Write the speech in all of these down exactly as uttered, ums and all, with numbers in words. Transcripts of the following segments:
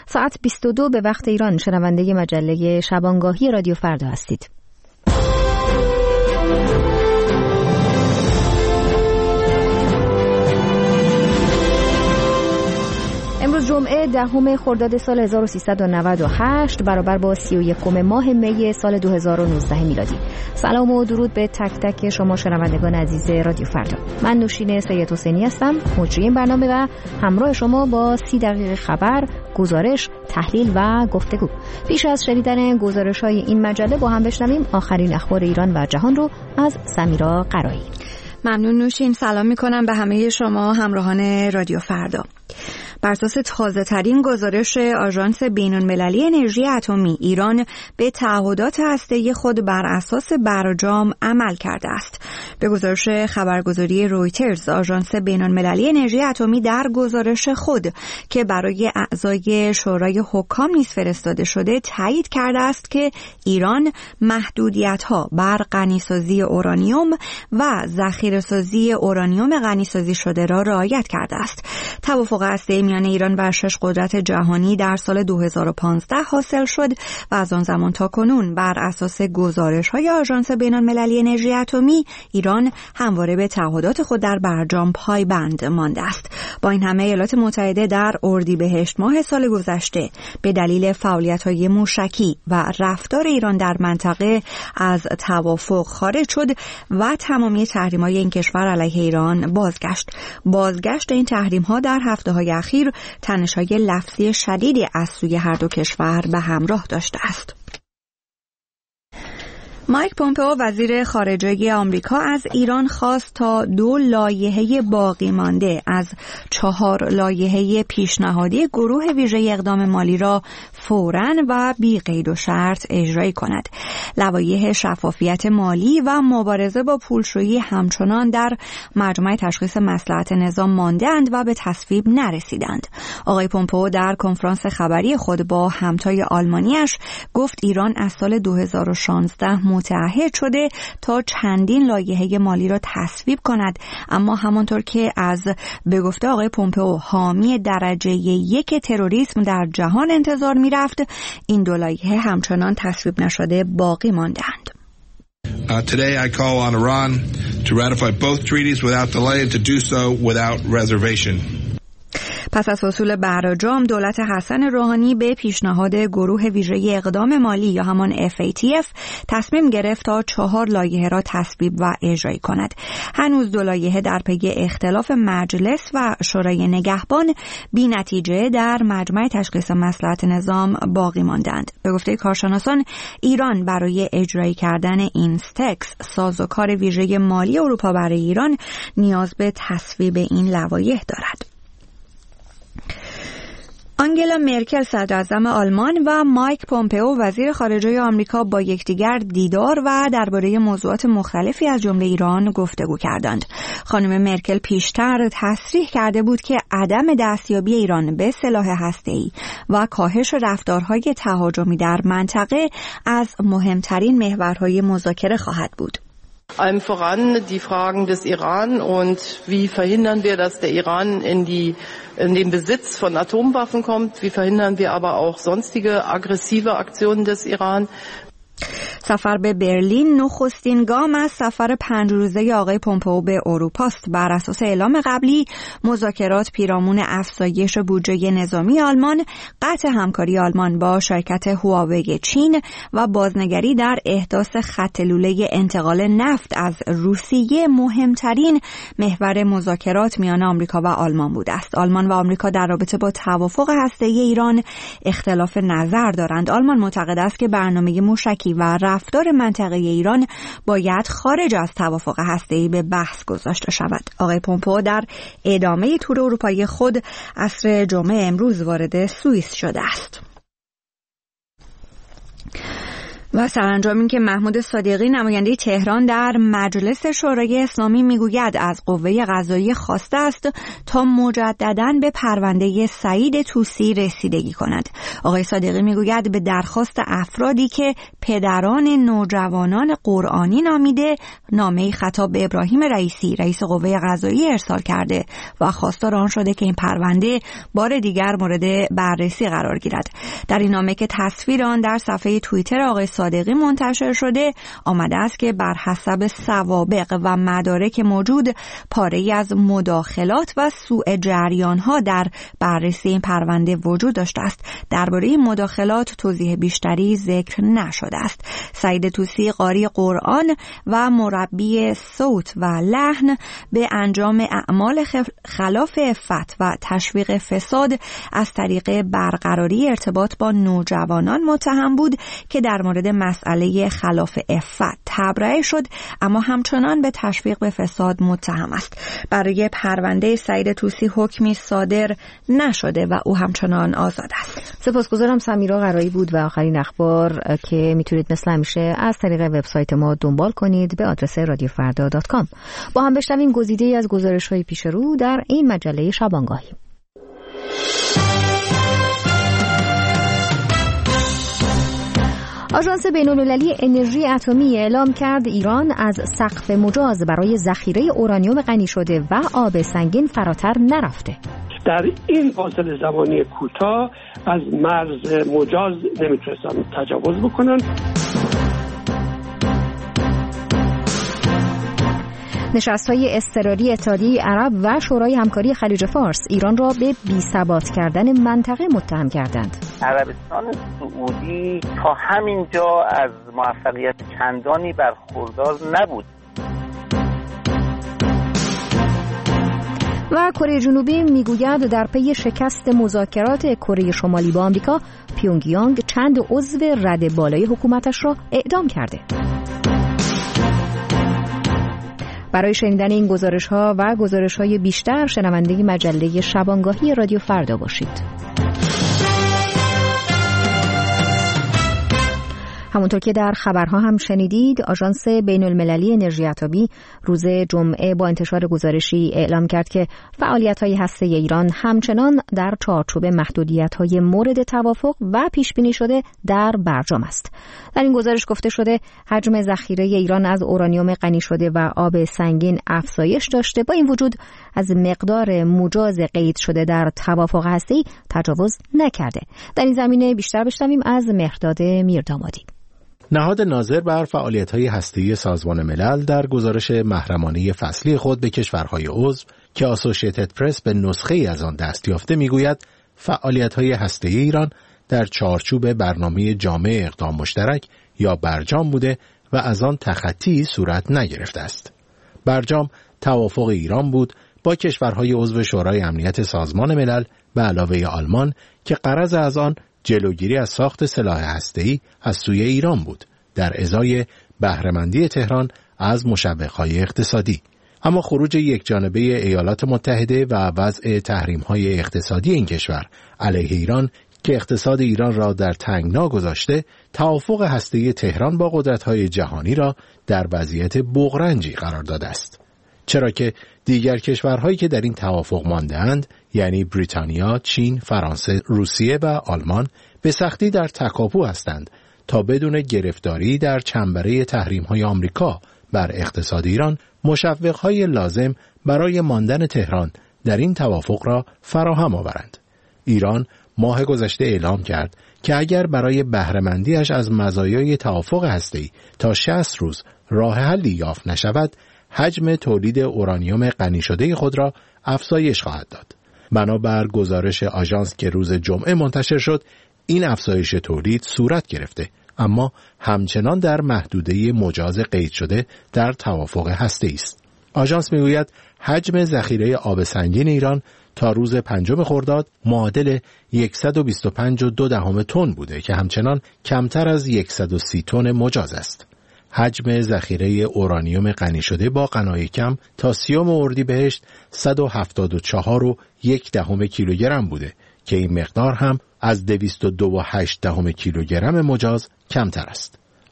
ساعت بیست و دو به وقت ایران شنونده مجله شبانگاهی رادیو فردا هستید. امروز جمعه دهم خرداد سال هزار و سیصد و نود و هشت برابر با سی و یکم ماه می سال دو هزار و نوزده میلادی. سلام و درود به تک تک شما شنوندگان عزیز رادیو فردا. من نوشین سید حسینی هستم، مجری این برنامه و همراه شما با سی دقیقه خبر، گزارش، تحلیل و گفتگو. پیش از شنیدن گزارش‌های این مجله با هم بشنویم آخرین اخبار ایران و جهان رو از سمیرا قرایی. ممنون نوشین. سلام می‌کنم به همه شما همراهان رادیو فردا. بر اساس تازه‌ترین گزارش آژانس بین‌المللی انرژی اتمی، ایران به تعهدات هسته‌ای خود بر اساس برجام عمل کرده است. به گزارش خبرگزاری رویترز، آژانس بین‌المللی انرژی اتمی در گزارش خود که برای اعضای شورای حکام نیز فرستاده شده تایید کرده است که ایران محدودیت‌ها بر غنیسازی اورانیوم و ذخیره‌سازی اورانیوم غنیسازی شده را رعایت کرده است. توافق هسته‌ای میان ایران و شش قدرت جهانی در سال دو هزار و پانزده حاصل شد و از آن زمان تا کنون بر اساس گزارش‌های آژانس بین‌المللی انرژی اتمی، ایران همواره به تعهدات خود در برجام پایبند مانده است. با این همه ایالات متحده در اردیبهشت ماه سال گذشته به دلیل فعالیت‌های موشکی و رفتار ایران در منطقه از توافق خارج شد و تمامی تحریم‌های این کشور علیه ایران بازگشت. بازگشت این تحریم‌ها در هفته‌های اخیر تنش‌های لفظی شدیدی از سوی هر دو کشور به همراه داشته است. مایک پومپئو وزیر خارجه آمریکا از ایران خواست تا دو لایحه باقی مانده از چهار لایحه پیشنهادی گروه ویژه اقدام مالی را فوراً و بی قید و شرط اجرایی کند. لوایح شفافیت مالی و مبارزه با پولشویی همچنان در مجمع تشخیص مصلحت نظام مانده‌اند و به تصویب نرسیدند. آقای پومپئو در کنفرانس خبری خود با همتای آلمانیش گفت ایران از سال دو هزار و شانزده متعهد شده تا چندین لایحه مالی را تصویب کند، اما همانطور که از به گفته آقای پومپئو حامی درجه یک تروریسم در جهان انتظار می‌رفت، این دو لایحه همچنان تصویب نشده باقی مانده‌اند. Uh, today I call on Iran to ratify both treaties without delay and to do so without reservation. پس از حصول برجام، دولت حسن روحانی به پیشنهاد گروه ویژه اقدام مالی یا همان اف ای تی اف تصمیم گرفت تا چهار لایحه را تصویب و اجرایی کند. هنوز دو لایحه در پی اختلاف مجلس و شورای نگهبان بی نتیجه در مجمع تشخیص مصلحت نظام باقی ماندند. به گفته کارشناسان، ایران برای اجرایی کردن این استکس، سازوکار ویژه مالی اروپا برای ایران، نیاز به تصویب این لوایح دارد. آنگلا مرکل صدراعظم آلمان و مایک پومپئو وزیر خارجه آمریکا با یکدیگر دیدار و درباره موضوعات مختلفی از جمله ایران گفتگو کردند. خانم مرکل پیشتر تصریح کرده بود که عدم دستیابی ایران به سلاح هسته‌ای و کاهش رفتارهای تهاجمی در منطقه از مهمترین محورهای مذاکره خواهد بود. Allem voran die Fragen des Iran und wie verhindern wir, dass der Iran in die in den Besitz von Atomwaffen kommt, wie verhindern wir aber auch sonstige aggressive Aktionen des Iran. سفر به برلین نخستین گام از سفر پنج روزه آقای پومپئو به اروپا است. بر اساس اعلام قبلی، مذاکرات پیرامون افزایش بودجه نظامی آلمان، قطع همکاری آلمان با شرکت هواوی چین و بازنگری در احداث خط لوله انتقال نفت از روسیه مهمترین محور مذاکرات میان آمریکا و آلمان بوده است. آلمان و آمریکا در رابطه با توافق هسته‌ای ایران اختلاف نظر دارند. آلمان معتقد است که برنامه موشکی و رفتار منطقه ایران باید خارج از توافق هسته‌ای به بحث گذاشته شود. آقای پومپئو در ادامه تور اروپایی خود عصر جمعه امروز وارد سوئیس شده است. و سرانجام این که محمود صادقی نماینده تهران در مجلس شورای اسلامی میگوید از قوه قضاییه خواسته است تا مجدداً به پرونده سعید طوسی رسیدگی کند. آقای صادقی میگوید به درخواست افرادی که پدران نوجوانان قرآنی نامیده نامه‌ای خطاب به ابراهیم رئیسی رئیس قوه قضاییه ارسال کرده و خواستار آن شده که این پرونده بار دیگر مورد بررسی قرار گیرد. در این نامه که تصویر آن در صفحه توییتر آقای صادقی منتشر شده آمده است که بر حسب سوابق و مدارک موجود پاره‌ای از مداخلات و سوء جریان‌ها در بررسی این پرونده وجود داشته است. درباره این مداخلات توضیح بیشتری ذکر نشده است. سعید طوسی قاری قرآن و مربی صوت و لحن به انجام اعمال خلاف عفت و تشویق فساد از طریق برقراری ارتباط با نوجوانان متهم بود که در مورد مسئله خلاف عفت تبرئه شد، اما همچنان به تشویق به فساد متهم است. برای پرونده سعید طوسی حکمی صادر نشده و او همچنان آزاد است. سپاسگزارم. سمیرا قرایی بود و آخرین اخبار که میتونید مثل همیشه از طریق وبسایت ما دنبال کنید به آدرس رادیو فردا دات کام. با هم بشنویم گزیده‌ای از گزارش‌های پیش رو در این مجله شبانگاهی. آژانس بین‌المللی انرژی اتمی اعلام کرد ایران از سقف مجاز برای ذخیره اورانیوم غنی شده و آب سنگین فراتر نرفته. در این فاصله زمانی کوتاه از مرز مجاز نمیتونستن تجاوز بکنن. نشست‌های اضطراری اتحادیه عرب و شورای همکاری خلیج فارس ایران را به بی‌ثبات کردن منطقه متهم کردند. عربستان سعودی تا همین جا از موفقیت چندانی برخوردار نبود. و کره جنوبی میگوید در پی شکست مذاکرات کره شمالی با آمریکا، پیونگیانگ چند عضو رده بالای حکومتش را اعدام کرده. برای شنیدن این گزارش‌ها و گزارش‌های بیشتر شنونده مجله شبانگاهی رادیو فردا باشید. همونطور که در خبرها هم شنیدید، آژانس بین‌المللی انرژی اتمی روز جمعه با انتشار گزارشی اعلام کرد که فعالیت‌های هسته‌ای ایران همچنان در چارچوب محدودیت‌های مورد توافق و پیش‌بینی شده در برجام است. در این گزارش گفته شده حجم ذخیره ایران از اورانیوم غنی شده و آب سنگین افزایش داشته، با این وجود از مقدار مجاز قید شده در توافق هسته‌ای تجاوز نکرده. در این زمینه بیشتر بشنویم از مهرداد میردامادی. نهاد ناظر بر فعالیت‌های هسته‌ای سازمان ملل در گزارش محرمانه فصلی خود به کشورهای عضو که آسوشییتد پرس به نسخه‌ای از آن دست یافته میگوید فعالیت‌های هسته‌ای ایران در چارچوب برنامه جامع اقدام مشترک یا برجام بوده و از آن تخطی صورت نگرفته است. برجام توافق ایران بود با کشورهای عضو شورای امنیت سازمان ملل به علاوه آلمان که غرض از آن جلوگیری از ساخت سلاح هسته‌ای از سوی ایران بود در ازای بهره‌مندی تهران از مشوق‌های اقتصادی. اما خروج یکجانبه ایالات متحده و وضع تحریم‌های اقتصادی این کشور علیه ایران که اقتصاد ایران را در تنگنا گذاشته، توافق هسته‌ای تهران با قدرت‌های جهانی را در وضعیت بغرنجی قرار داده است. چرا که دیگر کشورهایی که در این توافق مانده‌اند، یعنی بریتانیا، چین، فرانسه، روسیه و آلمان، به سختی در تکاپو هستند تا بدون گرفتاری در چنبره تحریم‌های آمریکا بر اقتصاد ایران مشوق‌های لازم برای ماندن تهران در این توافق را فراهم آورند. ایران ماه گذشته اعلام کرد که اگر برای بهره‌مندی‌اش از مزایای توافق هسته‌ای تا شصت روز راه حلی یافت نشود، حجم تولید اورانیوم غنی شده خود را افزایش خواهد داد. بنابر گزارش آژانس که روز جمعه منتشر شد، این افزایش تولید صورت گرفته، اما همچنان در محدوده مجاز قید شده در توافق هسته‌ای است. آژانس میگوید حجم ذخیره آب سنگین ایران تا روز پنجم خرداد معادل صد و بیست و پنج و دو دهم تن بوده که همچنان کمتر از صد و سی تن مجاز است. حجم ذخیره اورانیوم غنی شده با غنای کم تا سیوم اردیبهشت صد و هفتاد و چهار و یک دهم کیلوگرم بوده که این مقدار هم از دویست و دو و هشت دهم کیلوگرم مجاز کمتر است.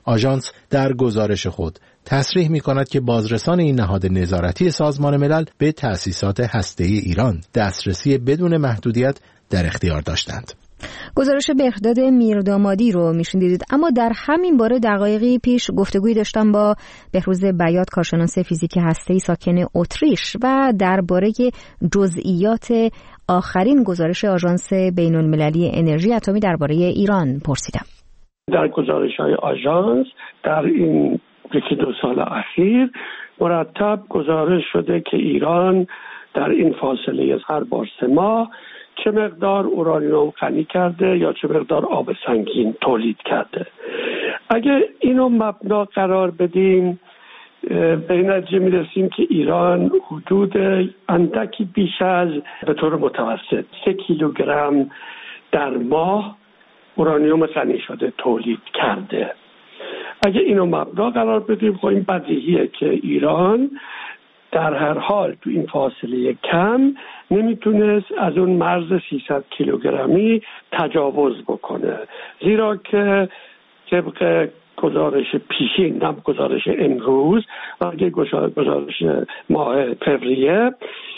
آژانس در گزارش خود تصریح می‌کند که بازرسان این نهاد نظارتی سازمان ملل به تأسیسات هسته‌ای ایران دسترسی بدون محدودیت در اختیار داشتند. گزارش بهرداد میردامادی رو میشنیدید. اما در همین باره دقایقی پیش گفتگویی داشتم با بهروز بیات، کارشناس فیزیک هسته‌ای ساکن اتریش، و درباره جزئیات آخرین گزارش آژانس بین‌المللی انرژی اتمی درباره ایران پرسیدم. در گزارش‌های آژانس در این یکی دو سال اخیر مرتب گزارش شده که ایران در این فاصله هر بار سه ماه چه مقدار اورانیوم غنی کرده یا چه مقدار آب سنگین تولید کرده. اگه اینو مبنا قرار بدیم به این نتیجه میرسیم که ایران حدود اندکی بیش از به طور متوسط سه کیلوگرم در ماه اورانیوم غنی شده تولید کرده. اگه اینو مبنا قرار بدیم خب این بدیهیه که ایران در هر حال تو این فاصله کم نمیتونست از اون مرز سیصد کیلوگرمی تجاوز بکنه، زیرا که طبق گزارش پیشین، نه گزارش امروز بلکه گزارش ماه فوریه،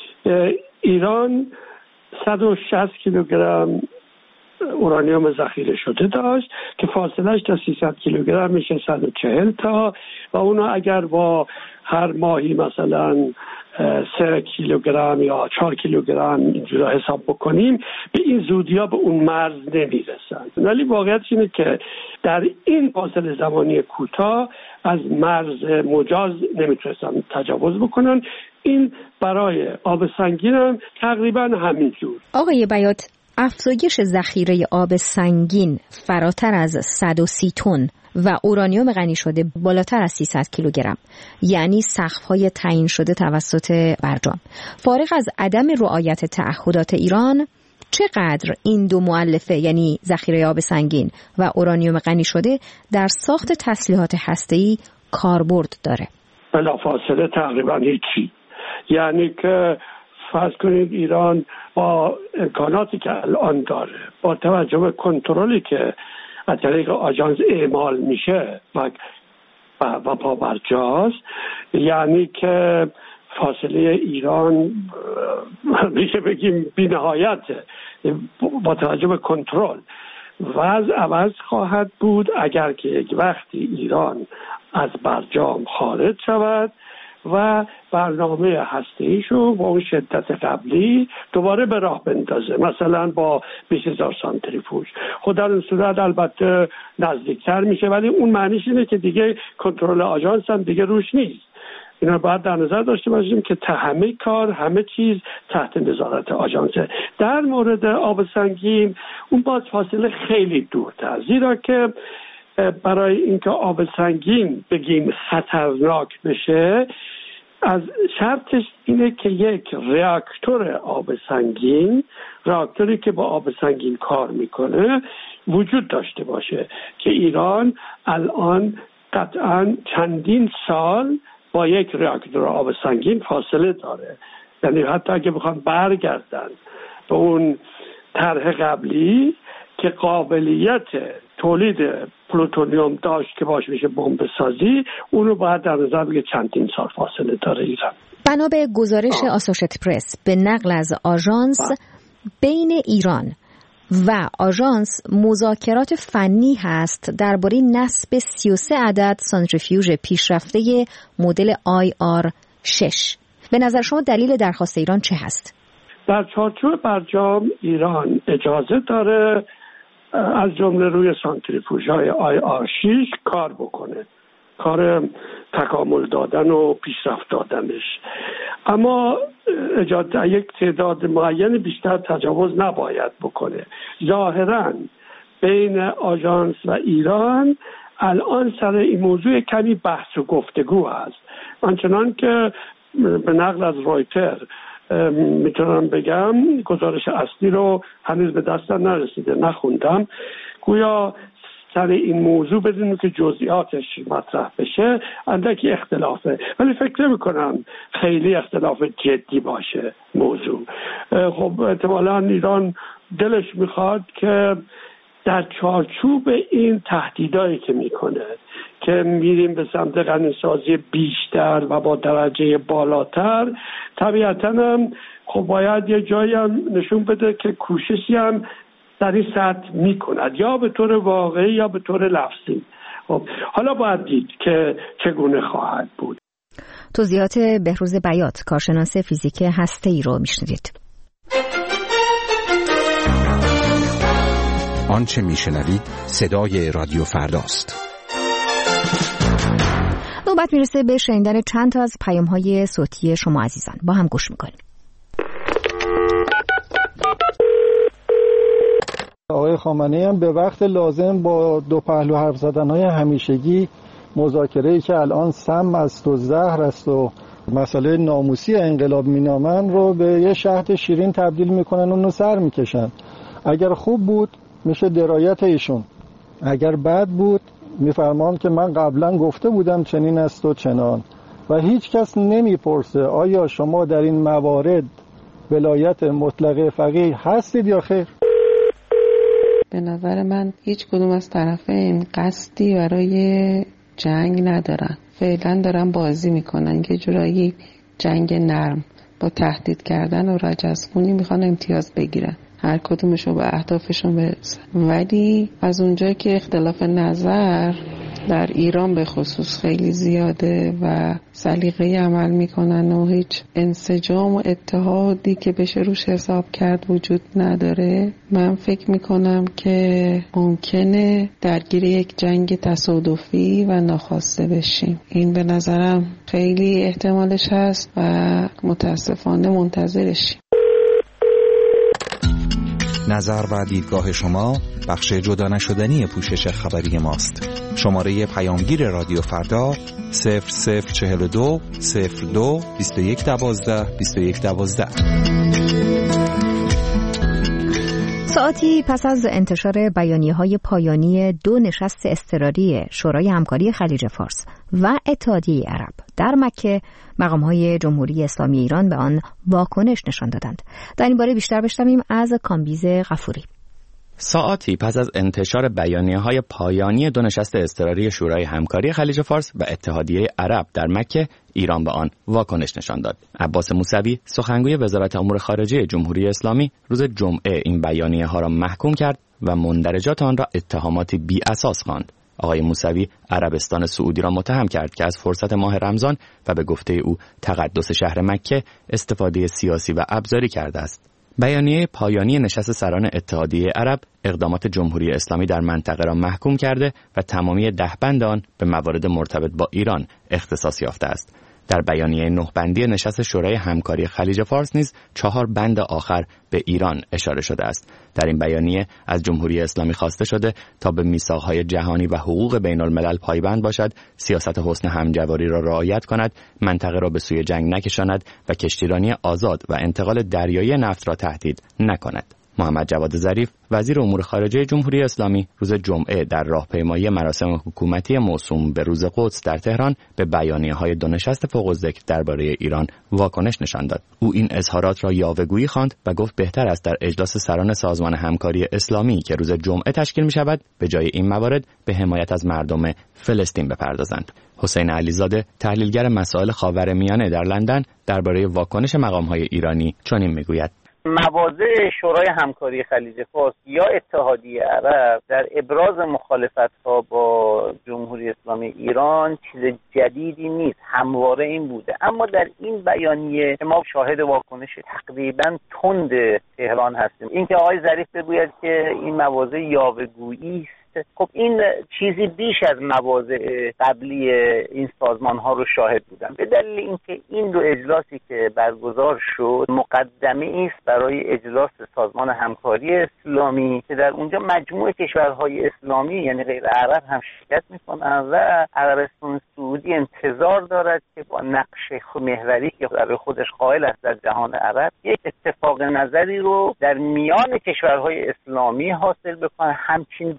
ایران صد و شصت کیلوگرم اورانیوم ذخیره شده داشت که فاصلهش تا سیصد کیلوگرم میشه صد و چهل تا، و اونا اگر با هر ماهی مثلا سه کیلوگرم یا چهار کیلوگرم اینجوری حساب بکنیم به این زودیا به اون مرز نمیرسن. ولی واقعیت اینه که در این فاصله زمانی کوتاه از مرز مجاز نمیتونستن تجاوز بکنن. این برای آب سنگین هم تقریبا همینجور. آقای بیات، افزایش ذخیره آب سنگین فراتر از صد و سی تن و اورانیوم غنی شده بالاتر از سیصد کیلوگرم، یعنی سقف‌های تعیین شده توسط برجام، فارغ از عدم رعایت تعهدات ایران، چقدر این دو مؤلفه یعنی ذخیره آب سنگین و اورانیوم غنی شده در ساخت تسلیحات هسته‌ای کاربرد داره؟ بلافاصله تقریبا هیچی. یعنی که فرض کنید ایران با امکاناتی که الان داره، با توجه به کنترلی که از طریق آژانس اعمال میشه و و پابرجاست، یعنی که فاصله ایران میشه بگیم بی نهایته با توجه به کنترل. وضع عوض خواهد بود اگر که یک وقتی ایران از برجام خارج شود و برنامه هسته‌ایشو با اون شدت قبلی دوباره به راه بندازه، مثلا با بیست هزار سانتریفوژ. خود در این صورت البته نزدیکتر میشه، ولی اون معنیش اینه که دیگه کنترل آژانس هم دیگه روش نیست. اینا باید در نظر داشته باشیم که تا همه کار، همه چیز تحت نظارت آژانسه. در مورد آب سنگین اون باز فاصله خیلی دورتر، زیرا که برای اینکه آب سنگین بگیم خطرناک بشه، از شرطش اینه که یک راکتور آب سنگین، راکتوری که با آب سنگین کار میکنه، وجود داشته باشه که ایران الان قطعا چندین سال با یک راکتور آب سنگین فاصله داره. یعنی حتی اگه بخوان برگردن به اون طرح قبلی که قابلیت تولید پلوتونیوم داشت که باش میشه بمب سازی، اونو باید در نظر بگیرید چندین سال فاصله داره ایران. بنا به گزارش آسوشیتد پرس به نقل از آژانس، بین ایران و آژانس مذاکرات فنی هست درباره نصب سی و سه عدد سانتریفیوژ پیشرفته مدل آی آر شش. به نظر شما دلیل درخواست ایران چه هست؟ در چارچوب برجام ایران اجازه داره از جمله روی سانتریفوژهای آی آر شش کار بکنه، کار تکامل دادن و پیشرفت دادنش، اما اجازه یک تعداد معین بیشتر تجاوز نباید بکنه. ظاهراً بین آژانس و ایران الان سر این موضوع کمی بحث و گفتگو هست. آنچنان که به نقل از رویتر میتونم بگم، گزارش اصلی رو هنوز به دستم نرسیده، نخوندم، گویا سر این موضوع بدون که جزئیاتش مطرح بشه اندکی اختلافه، ولی فکر نمی کنم خیلی اختلاف جدی باشه موضوع. خب احتمالاً ایران دلش میخواد که در چارچوب این تهدیدایی که میکنه که میریم به سمت غنیسازی بیشتر و با درجه بالاتر، طبیعتاً هم خب باید یه جایی هم نشون بده که کوششی هم در این سطح میکند، یا به طور واقعی یا به طور لفظی. خب حالا باید دید که چگونه خواهد بود. توضیحات بهروز بیات، کارشناس فیزیک هسته‌ای رو میشنوید. آنچه میشنوید صدای رادیو فرداست. نوبت میرسه به شنیدن چند تا از پیام‌های صوتی شما عزیزان. با هم گوش میکنیم. آقای خامنه‌ای هم به وقت لازم با دو پهلو حرف زدن‌های همیشگی مذاکره‌ای که الان سم است و زهر است و مسئله ناموسی انقلاب مینامن رو به یه شهد شیرین تبدیل میکنن و اونو سر میکشن. اگر خوب بود میشه درایت ایشون، اگر بد بود میفرمان که من قبلا گفته بودم چنین است و چنان، و هیچ کس نمیپرسه آیا شما در این موارد ولایت مطلقه فقیه هستید یا خیر. به نظر من هیچ کدوم از طرفین قصدی برای جنگ ندارن، فعلا دارن بازی میکنن که جورایی جنگ نرم با تهدید کردن و رجزخونی میخوان امتیاز بگیرن، هر کدومشو به اهدافشون برسن. ولی از اونجایی که اختلاف نظر در ایران به خصوص خیلی زیاده و سلیقه‌ای عمل میکنن و هیچ انسجام و اتحادی که بشه روش حساب کرد وجود نداره، من فکر میکنم که ممکنه درگیر یک جنگ تصادفی و ناخواسته بشیم. این به نظرم خیلی احتمالش هست و متاسفانه منتظرشیم. نظر و دیدگاه شما بخش جدا نشدنی پوشش خبری ماست. شماره پیامگیر رادیو فردا صفر صفر چهل و دو صفر دو بیست و یک دوازده بیست و یک دوازده. ساعتی پس از انتشار بیانیه‌های پایانی دو نشست اضطراری شورای همکاری خلیج فارس و اتحادیه عرب در مکه، مقام‌های جمهوری اسلامی ایران به آن واکنش نشان دادند. در این باره بیشتر بشنویم از کامبیز غفوری. ساعتی پس از انتشار بیانیه‌های پایانی دو نشست اضطراری شورای همکاری خلیج فارس و اتحادیه عرب در مکه، ایران به آن واکنش نشان داد. عباس موسوی، سخنگوی وزارت امور خارجه جمهوری اسلامی، روز جمعه این بیانیه‌ها را محکوم کرد و مندرجات آن را اتهاماتی بی اساس خواند. آقای موسوی عربستان سعودی را متهم کرد که از فرصت ماه رمضان و به گفته او تقدس شهر مکه استفاده سیاسی و ابزاری کرده است. بیانیه پایانی نشست سران اتحادیه عرب اقدامات جمهوری اسلامی در منطقه را محکوم کرده و تمامی ده بند آن به موارد مرتبط با ایران اختصاص یافته است. در بیانیه نه بندی نشست شورای همکاری خلیج فارس نیز چهار بند آخر به ایران اشاره شده است. در این بیانیه از جمهوری اسلامی خواسته شده تا به میثاق‌های جهانی و حقوق بین الملل پایبند باشد، سیاست حسن همجواری را رعایت کند، منطقه را به سوی جنگ نکشاند و کشتیرانی آزاد و انتقال دریایی نفت را تهدید نکند. محمد جواد ظریف، وزیر امور خارجه جمهوری اسلامی، روز جمعه در راهپیمایی مراسم حکومتی موسوم به روز قدس در تهران به بیانیه‌های دو نشست فوق‌الذکر درباره ایران واکنش نشان داد. او این اظهارات را یاوه‌گویی خواند و گفت بهتر است در اجلاس سران سازمان همکاری اسلامی که روز جمعه تشکیل می‌شود به جای این موارد به حمایت از مردم فلسطین بپردازند. حسین علیزاده، تحلیلگر مسائل خاورمیانه در لندن، درباره واکنش مقام‌های ایرانی چنین می‌گوید: مواضع شورای همکاری خلیج فارس یا اتحادیه عرب در ابراز مخالفت‌ها با جمهوری اسلامی ایران چیز جدیدی نیست، همواره این بوده. اما در این بیانیه ما شاهد واکنش تقریباً تند تهران هستیم. اینکه آقای ظریف بگوید که این مواضع یاوه‌گویی است، خب این چیزی بیش از مواضع قبلی این سازمان ها رو شاهد بودن، به دلیل اینکه این دو اجلاسی که برگزار شد مقدمه است برای اجلاس سازمان همکاری اسلامی که در اونجا مجموع کشورهای اسلامی یعنی غیر عرب هم شرکت میکنن و عربستان سعودی انتظار دارد که با نقش محوری که برای خودش قائل است در جهان عرب یک اتفاق نظری رو در میان کشورهای اسلامی حاصل بکنه. همچین بیانی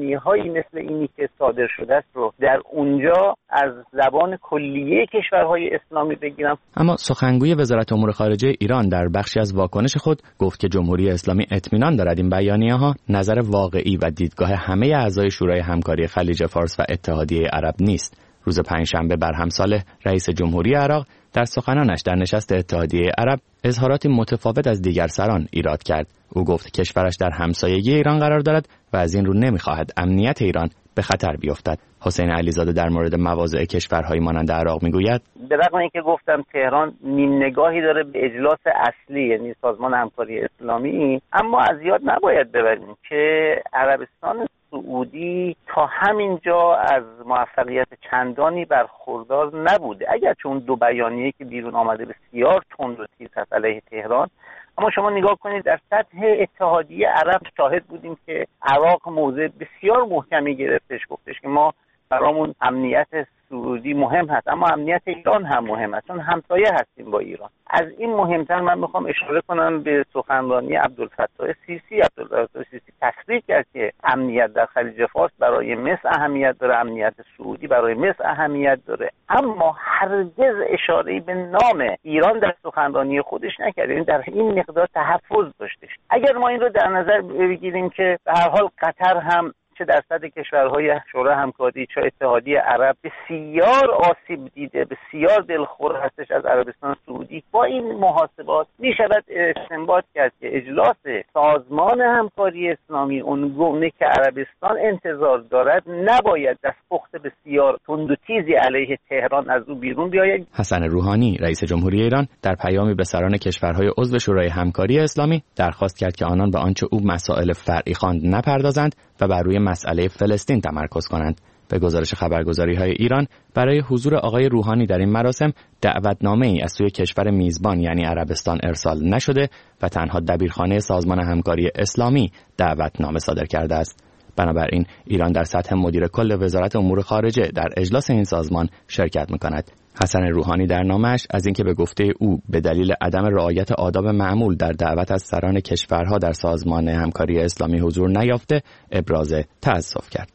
بیانیه‌هایی مثل اینی که صادر شده است رو در اونجا از زبان کلیه کشورهای اسلامی بگیرم. اما سخنگوی وزارت امور خارجه ایران در بخشی از واکنش خود گفت که جمهوری اسلامی اطمینان دارد این بیانیه‌ها نظر واقعی و دیدگاه همه اعضای شورای همکاری خلیج فارس و اتحادیه عرب نیست. روز پنجشنبه برهم صالح رئیس جمهوری عراق در سخنانش در نشست اتحادیه عرب اظهاراتی متفاوت از دیگر سران ایراد کرد. او گفت کشورش در همسایگی ایران قرار دارد و از این رو نمی‌خواهد امنیت ایران به خطر بیفتد. حسین علیزاده در مورد مواضع کشورهای مانند عراق میگوید به رغم اینکه گفتم تهران نیم نگاهی داره به اجلاس اصلی یعنی سازمان همکاری اسلامی، اما از یاد نباید ببریم که عربستان سعودی تا همین جا از موفقیت چندانی برخوردار نبوده. اگر چون دو بیانیه‌ای که بیرون آمده بسیار تند و تیز هست علیه تهران، اما شما نگاه کنید در سطح اتحادیه عرب شاهد بودیم که عراق موضع بسیار محکمی گرفتش، گفتش که ما برامون امنیت سعودی مهم هست اما امنیت ایران هم مهم است چون همسایه هستیم با ایران. از این مهمتر من میخوام اشاره کنم به سخنرانی عبدالفتاح سیسی. عبدالفتاح سیسی تصریح کرد که امنیت در خلیج فارس برای مصر اهمیت داره، امنیت سعودی برای مصر اهمیت داره، اما هرگز اشاره‌ای به نام ایران در سخنرانی خودش نکرد. این در این مقدار تحفظ داشتش. اگر ما این رو در نظر بگیریم که به هر حال قطر هم چه در سطح کشورهای شورای همکاری چه اتحادیه عرب بسیار آسیب دیده، بسیار دلخور هستش از عربستان سعودی، با این محاسبات می شود استنباط کرد که اجلاس سازمان همکاری اسلامی اون گونه که عربستان انتظار دارد نباید دستپخت بسیار تند و تیزی علیه تهران از او بیرون بیاید. حسن روحانی رئیس جمهوری ایران در پیامی به سران کشورهای عضو شورای همکاری اسلامی درخواست کرد که آنان به آنچه او مسائل فرعی خواند نپردازند و بر روی مسئله فلسطین تمرکز کنند. به گزارش خبرگزاری‌های ایران برای حضور آقای روحانی در این مراسم دعوتنامه‌ای از سوی کشور میزبان یعنی عربستان ارسال نشده و تنها دبیرخانه سازمان همکاری اسلامی دعوتنامه صادر کرده است. بنابراین ایران در سطح مدیر کل وزارت امور خارجه در اجلاس این سازمان شرکت می‌کند. حسن روحانی در نامش از اینکه به گفته او به دلیل عدم رعایت آداب معمول در دعوت از سران کشورها در سازمان همکاری اسلامی حضور نیافته ابراز تأسف کرد.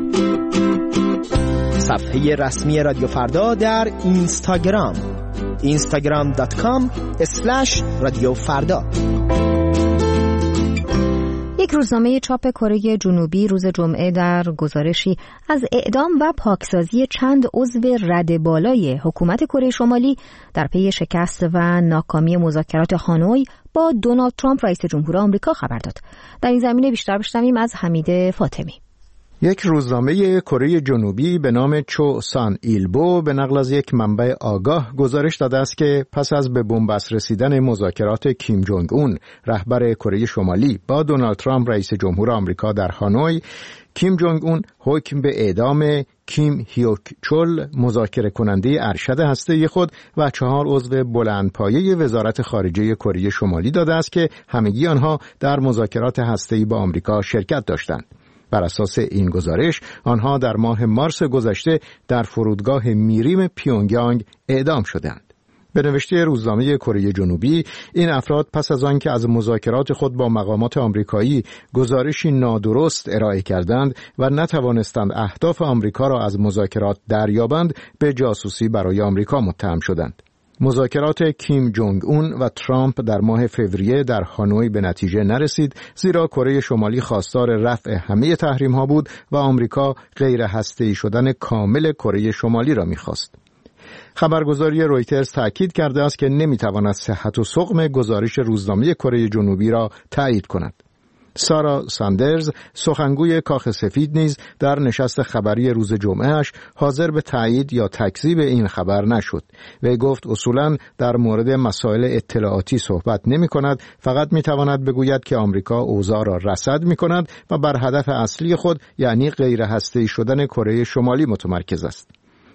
صفحه رسمی رادیو فردا در اینستاگرام اینستاگرام دات کام اسلش رادیو فردا. یک روزنامه چاپ کره جنوبی روز جمعه در گزارشی از اعدام و پاکسازی چند عضو رده بالای حکومت کره شمالی در پی شکست و ناکامی مذاکرات هانوی با دونالد ترامپ رئیس جمهور آمریکا خبر داد. در این زمینه بیشتر بشنویم از حمید فاطمی. یک روزنامه کره جنوبی به نام چو سان ایلبو به نقل از یک منبع آگاه گزارش داده است که پس از به بنبست رسیدن مذاکرات کیم جونگ اون رهبر کره شمالی با دونالد ترامپ رئیس جمهور آمریکا در هانوی، کیم جونگ اون حکم به اعدام کیم هیوک چول مذاکره کننده ارشد هسته‌ای خود و چهار عضو بلندپایه وزارت خارجه کره شمالی داده است که همگی آنها در مذاکرات هسته‌ای با آمریکا شرکت داشتند. بر اساس این گزارش آنها در ماه مارس گذشته در فرودگاه میریم پیونگیانگ اعدام شدند. به نوشته روزنامه کره جنوبی این افراد پس از آنکه از مذاکرات خود با مقامات آمریکایی گزارشی نادرست ارائه کردند و نتوانستند اهداف آمریکا را از مذاکرات دریابند به جاسوسی برای آمریکا متهم شدند. مذاکرات کیم جونگ اون و ترامپ در ماه فوریه در هانوی به نتیجه نرسید، زیرا کره شمالی خواستار رفع همه تحریم ها بود و آمریکا غیر هسته‌ای شدن کامل کره شمالی را می‌خواست. خبرگزاری رویترز تاکید کرده است که نمی‌تواند صحت و سقم گزارش روزنامه کره جنوبی را تایید کند. سارا ساندرز سخنگوی کاخ سفید نیز در نشست خبری روز جمعهش حاضر به تایید یا تکذیب این خبر نشد. وی گفت اصولاً در مورد مسائل اطلاعاتی صحبت نمی کند، فقط می تواند بگوید که آمریکا اوضاع را رصد می کند و بر هدف اصلی خود یعنی غیر هسته‌ای شدن کره شمالی متمرکز است.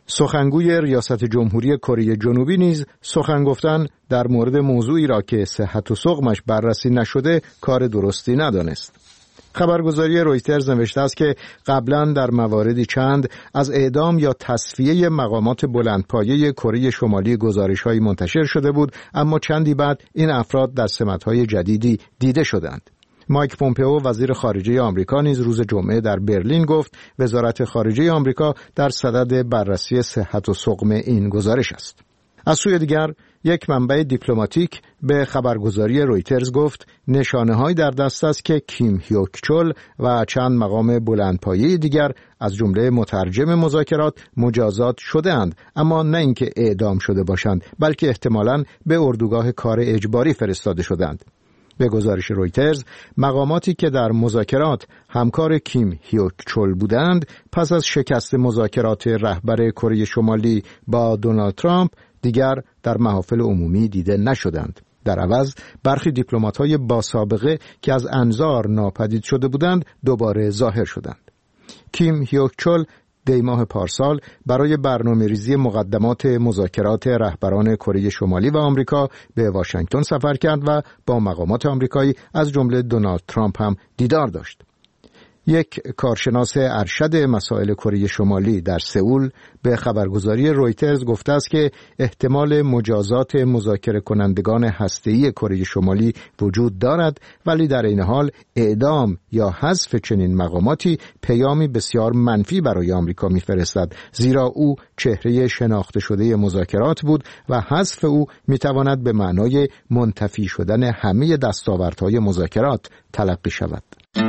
سخنگوی ریاست جمهوری کره جنوبی نیز سخن گفتن در مورد موضوعی را که صحت و سقمش بررسی نشده کار درستی ندانست. خبرگزاری رویترز نوشته است که قبلا در مواردی چند از اعدام یا تصفیه مقامات بلندپایه کره شمالی گزارش‌هایی منتشر شده بود، اما چندی بعد این افراد در سمت‌های جدیدی دیده شدند. مایک پومپئو وزیر خارجه آمریکا نیز روز جمعه در برلین گفت وزارت خارجه آمریکا در صدد بررسی صحت و سقم این گزارش است. از سوی دیگر یک منبع دیپلماتیک به خبرگزاری رویترز گفت نشانه‌هایی در دست است که کیم هیوک چول و چند مقام بلندپایه دیگر از جمله مترجم مذاکرات مجازات شده‌اند، اما نه اینکه اعدام شده باشند، بلکه احتمالاً به اردوگاه کار اجباری فرستاده شدند. به گزارش رویترز، مقاماتی که در مذاکرات همکار کیم هیوک چول بودند، پس از شکست مذاکرات رهبر کره شمالی با دونالد ترامپ دیگر در محافل عمومی دیده نشدند. در عوض برخی دیپلمات‌های با سابقه که از انظار ناپدید شده بودند دوباره ظاهر شدند. کیم هیوک چول دی ماه پارسال برای برنامه‌ریزی مقدمات مذاکرات رهبران کره شمالی و آمریکا به واشنگتن سفر کرد و با مقامات آمریکایی از جمله دونالد ترامپ هم دیدار داشت. یک کارشناس ارشد مسائل کره شمالی در سئول به خبرگزاری رویترز گفته است که احتمال مجازات مذاکره کنندگان هسته‌ای کره شمالی وجود دارد، ولی در این حال اعدام یا حذف چنین مقاماتی پیامی بسیار منفی برای آمریکا می‌فرستد، زیرا او چهره شناخته شده مذاکرات بود و حذف او می‌تواند به معنای منتفی شدن همه دستاوردهای مذاکرات تلقی شود.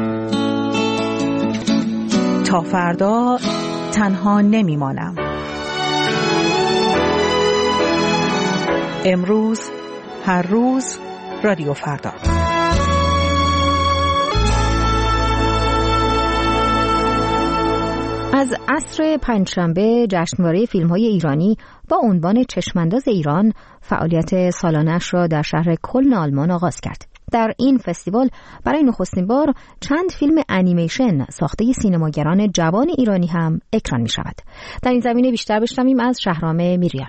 تا فردا تنها نمیمانم. امروز، هر روز، رادیو فردا. از عصر پنجشنبه جشنواره فیلم‌های ایرانی با عنوان چشمانداز ایران فعالیت سالانه‌اش را در شهر کلن آلمان آغاز کرد. در این فستیوال برای نخستین بار چند فیلم انیمیشن ساخته سینماگران جوان ایرانی هم اکران می شود. در این زمینه بیشتر بشنویم از شهرام میریان.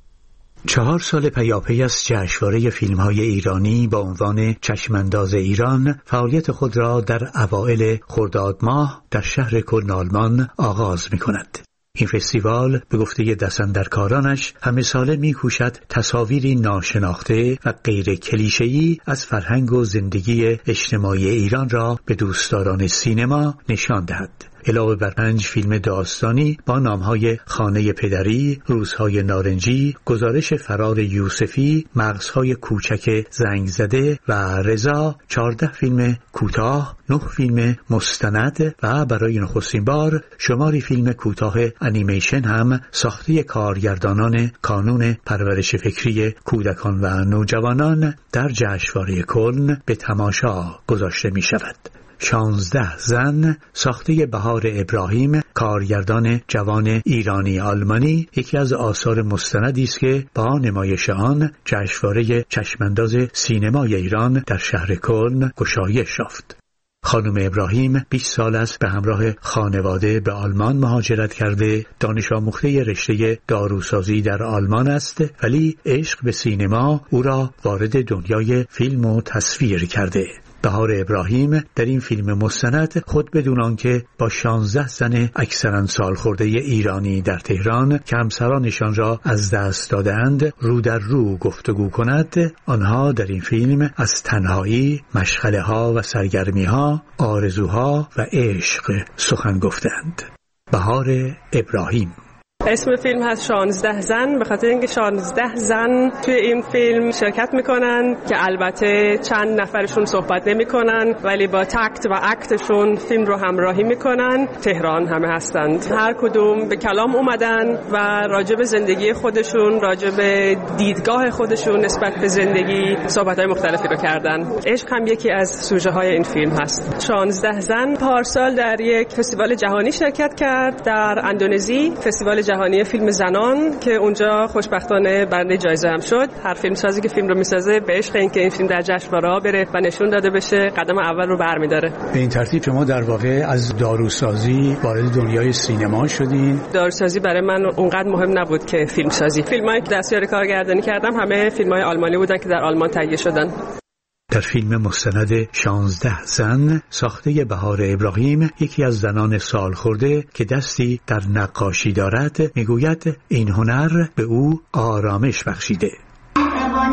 چهار سال پیاپی از جشنواره فیلم‌های ایرانی با عنوان چشمانداز ایران فعالیت خود را در اوایل خرداد ماه در شهر کلن آلمان آغاز می‌کند. این فستیوال به گفته دستاندرکارانش همه ساله می‌کوشد تصاویری ناشناخته و غیر کلیشه‌ای از فرهنگ و زندگی اجتماعی ایران را به دوستداران سینما نشان دهد. علاوه بر پنج فیلم داستانی با نامهای خانه پدری، روزهای نارنجی، گزارش فرار یوسفی، مغزهای کوچک زنگ زده و رضا، چهارده فیلم کوتاه، نه فیلم مستند و برای نخستین بار شماری فیلم کوتاه انیمیشن هم ساخته کارگردانان کانون پرورش فکری کودکان و نوجوانان در جشنواره کلن به تماشا گذاشته می شود. شانزده زن ساخته بهار ابراهیم، کارگردان جوان ایرانی آلمانی، یکی از آثار مستندی است که با نمایش آن جشنواره چشمانداز سینمای ایران در شهر کلن گشایش یافت. خانم ابراهیم بیست سال است به همراه خانواده به آلمان مهاجرت کرده. دانش آموخته رشته داروسازی در آلمان است، ولی عشق به سینما او را وارد دنیای فیلم و تصویر کرده. بهار ابراهیم در این فیلم مستند خود بدون آنکه با شانزده زن اکثرا سالخورده ایرانی در تهران که همسرانشان را از دست دادند رو در رو گفتگو کند، آنها در این فیلم از تنهایی، مشغله ها و سرگرمی ها، آرزوها و عشق سخن گفتند. بهار ابراهیم. اسم فیلم هست شانزده زن، به خاطر اینکه شانزده زن توی این فیلم شرکت میکنن که البته چند نفرشون صحبت نمیکنن، ولی با تکت و اکتشون فیلم رو همراهی میکنن. تهران همه هستند، هر کدوم به کلام اومدن و راجع به زندگی خودشون، راجع به دیدگاه خودشون نسبت به زندگی صحبت‌های مختلفی رو کردن. عشق هم یکی از سوژه های این فیلم هست. شانزده زن پارسال در یک فستیوال جهانی شرکت کرد در اندونزی، فستیوال جهانی فیلم زنان، که اونجا خوشبختانه برنده جایزه هم شد. هر فیلم سازی که فیلم رو میسازه به عشق اینکه این فیلم در جشنواره بره و نشون داده بشه قدم اول رو برمی‌داره. به این ترتیب شما در واقع از داروسازی وارد دنیای سینما شدین. داروسازی برای من اونقدر مهم نبود که فیلم سازی. فیلمایی که دستیار کارگردانی کردم همه فیلم‌های آلمانی بودن که در آلمان تهیه شدن. در فیلم مستند شانزده زن ساخته بهار ابراهیم، یکی از زنان سالخورده که دستی در نقاشی دارد میگوید این هنر به او آرامش بخشیده. قوانین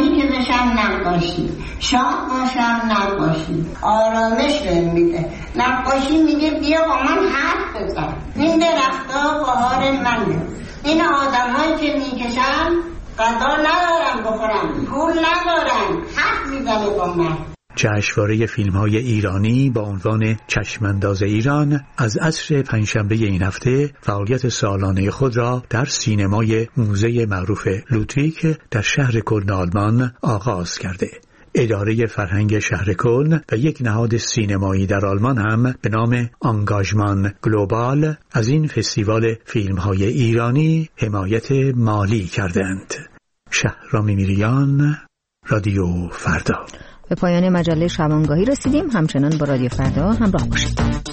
باشم نقاشی، شاد باشم نقاشی، آرامش بهم میده. نقاشی میگه بیا با من حرف بزن، این درخت‌ها بهار منه، این آدم‌هایی که میکشن غذا ندارن بخورن، پول ندارن، حرف میزنه با من. جشنواره فیلم‌های ایرانی با عنوان چشمانداز ایران از عصر پنجشنبه این هفته فعالیت سالانه خود را در سینمای موزه معروف لودویک در شهر کلن آلمان آغاز کرده. اداره فرهنگ شهر کلن و یک نهاد سینمایی در آلمان هم به نام انگاژمان گلوبال از این فستیوال فیلم‌های ایرانی حمایت مالی کردند. شهرام میریان، رادیو فردا. به پایان مجله شبانگاهی رسیدیم. همچنان با رادیو فردا همراه باشید.